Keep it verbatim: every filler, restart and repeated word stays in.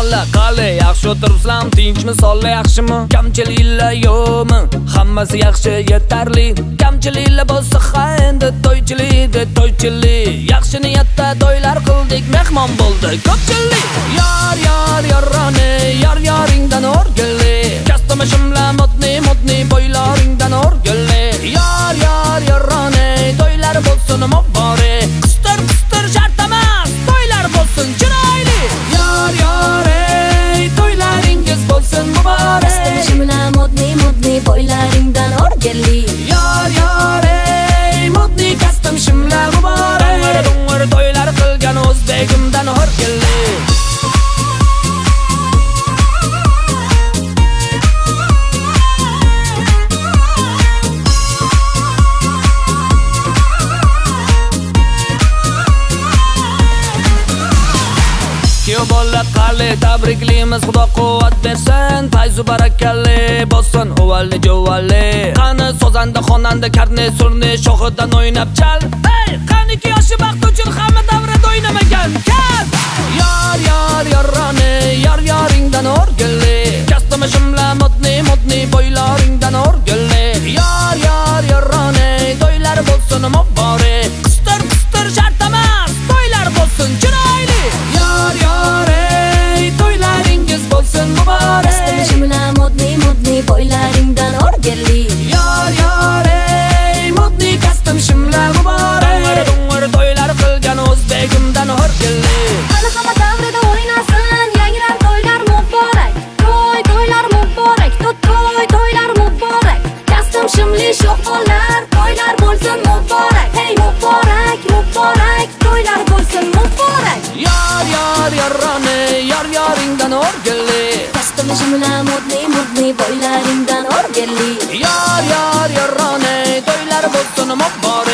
bola qali yaxshi o'tiribsizlar, tinchmi, sonli yaxshimi? Kamchiliklar yo'qmi? Hammasi yaxshi, yetarli. Kamchiliklar bo'lsa ha endi to'ychilik, to'ychilik. Yaxshi niyatda to'ylar qildik, mehmon bo'ldi ko'pchilik. Yar yar yarrani, yar yaringdan o'rgili. Kastamishimlar modni modni boylaringdan o'rgili. Yar yar yarrani, to'ylar bo'lsin muborak. Qistir qistir shart emas, to'ylar bo'lsin chiroyli. Yar yar ey, to'ylaringiz bo'lsin muborak. Kastamishimlar modni modni boylaringdan o'rgili. Yar yar ey, modni kastamishimlar muborak. Dung'ir to'ylar qilgan o'zbegimdan o'rgili. Bola qali tabriklaymiz, Xudo quvvat bersin, fayzu barakalli bo'lsin o'valli jo'valli. Qani sozanda xonanda karne surni shohidan o'ynab chal. Ey, qaniki yoshi baxt uchun hamma davrada o'ynamagan kal. Yar yar yarrani, yar yaringdan o'rgili. Kastamishimlar modni modni boylaringdan o'rgili. Yar yar yarrani, to'ylar bo'lsin muborak. Qistir qistir shart emas, to'ylar bo'lsin chiroyli. Yar yar ey, to'ylaringiz bo'lsin muborak. Kastamishimlar modni modni boylaringdan o'rgili. Yar yar ey, modni kastamishimlar muborak. Dung'ir to'ylar qilgan o'zbegimdan o'rgili. Qani hamma davrada o'ynasin, yangilar to'ylar muborak. To'y to'ylar muborak, to'y to'ylar muborak. Kastamishimli sho'xonlar, to'ylar bo'lsin muborak. Hey muborak, muborak, to'ylar bo'lsin muborak. Yar yar yarrani, yar yaringdan o'rgili. Kastamishimlar modni modni boylaringdan o'rgili. Yar yar yarrani, to'ylar bo'lsin muborak.